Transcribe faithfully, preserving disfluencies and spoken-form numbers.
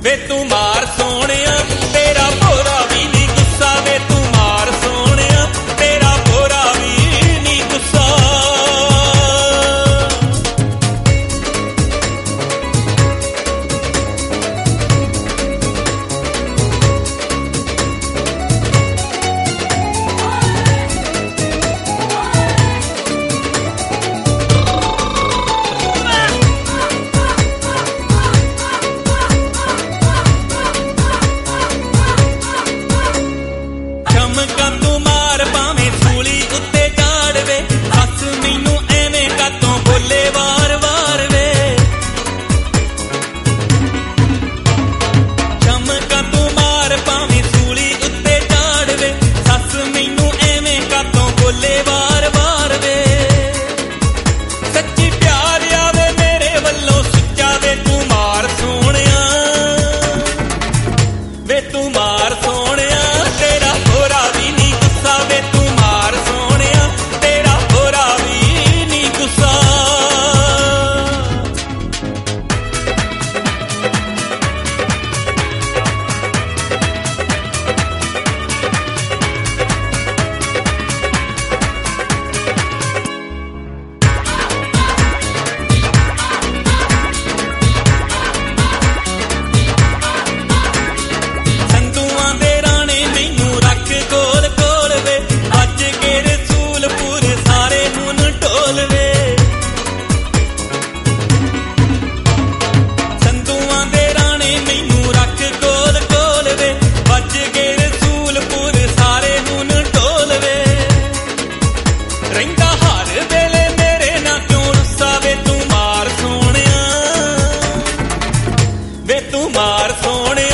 ਵੇ ਤੂੰ ਮਾਰ ਸੋਹਣਿਆ ਤੇਰਾ ਭੋਰਾ ਵੀ ਨੀ ਗੁੱਸਾ ਵੇ ਤੂੰ ਮਾਰ ਸੋਹਣਿਆ ਤੇਰਾ ਭੋਰਾ ਵੀ ਨੀ ਗੁੱਸਾ ਚਮਕਾਂ ਤੂੰ ਮਾਰ ਭਾਵੇਂ ਸੂਲੀ ਉੱਤੇ ਝਾੜ ਵੇ ਹੱਸ ਮੈਨੂੰ ਐਵੇਂ ਕਾਤੋਂ ਬੋਲੇ ਵਾਰ ਵਾਰ ਵੇ ਚਮਕਾਂ ਤੂੰ ਮਾਰ ਭਾਵੇਂ ਸੂਲੀ ਉੱਤੇ ਝਾੜ ਵੇ ਹੱਸ ਮੈਨੂੰ ਐਵੇਂ ਕਾਤੋਂ ਬੋਲੇ ਵਾਰ ਵਾਰ ਵੇ ਸੱਚੀ ਪਿਆਰ ਆਵੇ ਮੇਰੇ ਵੱਲੋਂ ਸੁੱਚਾ ਵੇ ਤੂੰ ਮਾਰ ਸੋਹਣਿਆ ਵੇ ਤੂੰ ਮਾਰ ਸੋਹਣਿਆ ਤੇਰਾ ਭੋਰਾ ਵੀ ਨੀ ਗੁੱਸਾ ਵੇ ਤੂੰ ਮਾਰ ਸੋਹਣਿਆ ਤੇਰਾ ਭੋਰਾ ਵੀ ਨੀ ਗੁੱਸਾ ਸੰਧੂਆਂ ਦੇ ਰਾਣੇ ਮੈਨੂੰ ਰੱਖ ਕੋਲ ਕੋਲ ਵੇ ਅੱਜ ਕੇ ਰਸੂਲਪੁਰ ਸਾਰੇ ਹੁਣ ਢੋਲ ਵੇ ਸੰਧੂਆਂ ਦੇ ਰਾਣੇ ਮੈਨੂੰ ਰੱਖ ਕੋਲ ਕੋਲ ਵੇ ਅੱਜ ਕੇ ਰਸੂਲਪੁਰ ਸਾਰੇ ਹੁਣ ਢੋਲ ਵੇ ਰਹਿੰਦਾ ਹਰ ਵੇਲੇ ਮੇਰੇ ਨਾਲ ਕਿਉਂ ਰੁੱਸਾ ਵੇ ਤੂੰ ਮਾਰ ਸੋਹਣਿਆ ਵੇ ਤੂੰ ਮਾਰ ਸੋਹਣਿਆ